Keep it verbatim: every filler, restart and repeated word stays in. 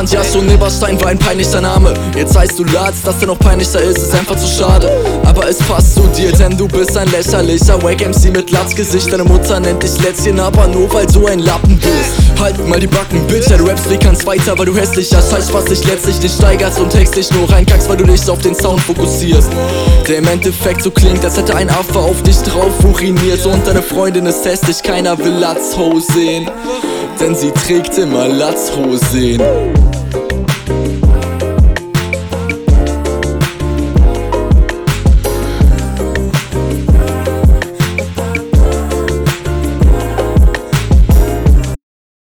fand Jasso Neberstein war ein peinlicher Name. Jetzt heißt du Latz, dass der noch peinlicher ist, ist einfach zu schade. Aber es passt zu dir, denn du bist ein lächerlicher Wack M C mit Latzgesicht. Deine Mutter nennt dich Lätzchen, aber nur weil du ein Lappen bist. Halt mal die Backen, Bitch, ja, du rappst wie kannst weiter, weil du hässlicher Scheiß, was dich letztlich nicht steigerst und textlich nur reinkackst, weil du dich auf den Sound fokussierst. Der im Endeffekt so klingt, als hätte ein Affe auf dich drauf uriniert. Und deine Freundin ist hässlich, keiner will Latzhose sehen, denn sie trägt immer Latzhosen.